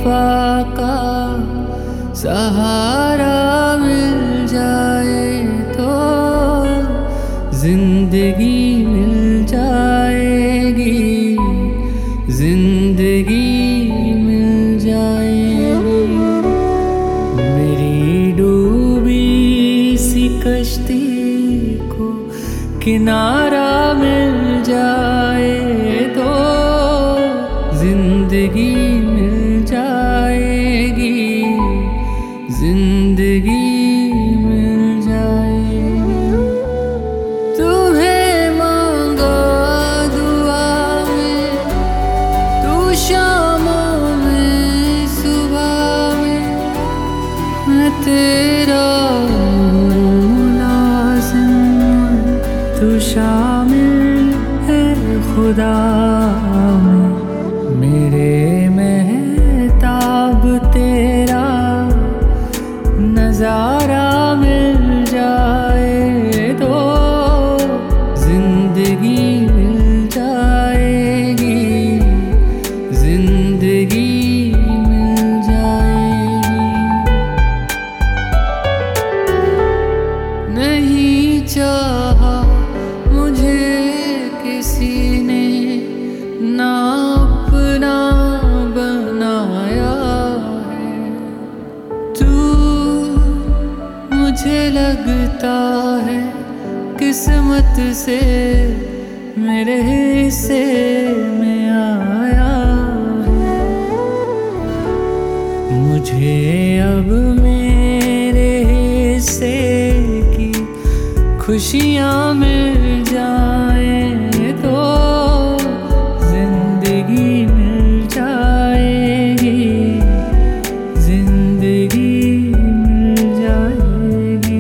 वफा का सहारा मिल जाए तो जिंदगी मिल जाएगी, जिंदगी मिल जाएगी। मेरी डूबी सी कश्ती को किनारा मिल जाए तो जिंदगी मिल जाएगी, जिंदगी मिल जाएगी। तुम्हें मांगा दुआ में, तू शामों में सुबह में, मैं तेरा मुलाजिम, तू शामिल है खुदा में। मेरे महताब तेरा नजारा मिल जाए तो जिंदगी मिल जाएगी, जिंदगी मिल जाएगी। नहीं चाहा मुझे किसी ने ना अपना बनाया है, तू मुझे लगता है किस्मत से मेरे हिस्से में आया है। मुझे अब मेरे हिस्से की खुशियाँ मिल जाए तो जिंदगी मिल जाएगी, जिंदगी मिल जाएगी।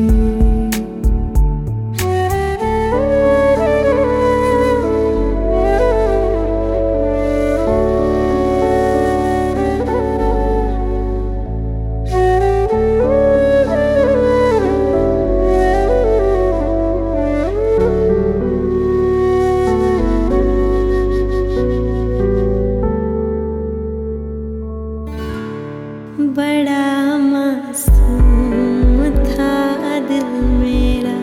बड़ा मासूम था दिल मेरा,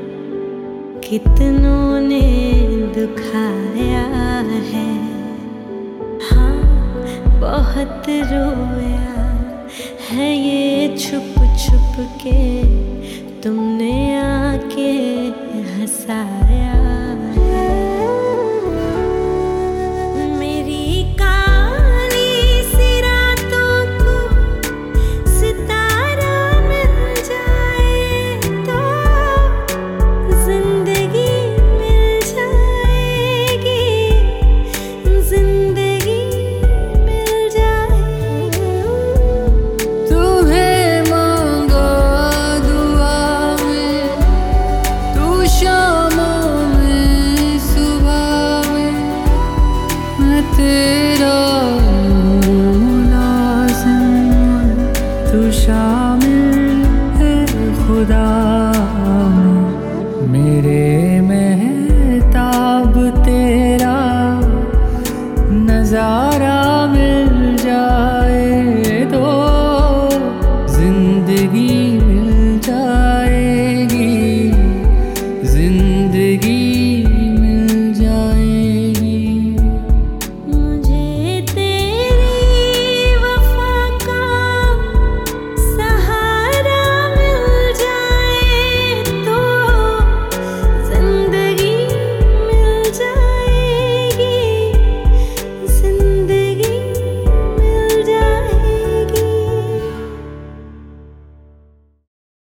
कितनों ने दुखाया है। हाँ, बहुत रोया है ये छुप छुप के, तुमने आके हंसाया है। मेरी काली सी रातों को सितारा मिल जाए तो जिंदगी मिल जाएगी, जिंदगी मिल जाएगी। तुम्हें मांगा दुआ में, तू शामों में सुबह में, मैं तेरा मुलाजिम, तू शामिल है खुदा में। मेरे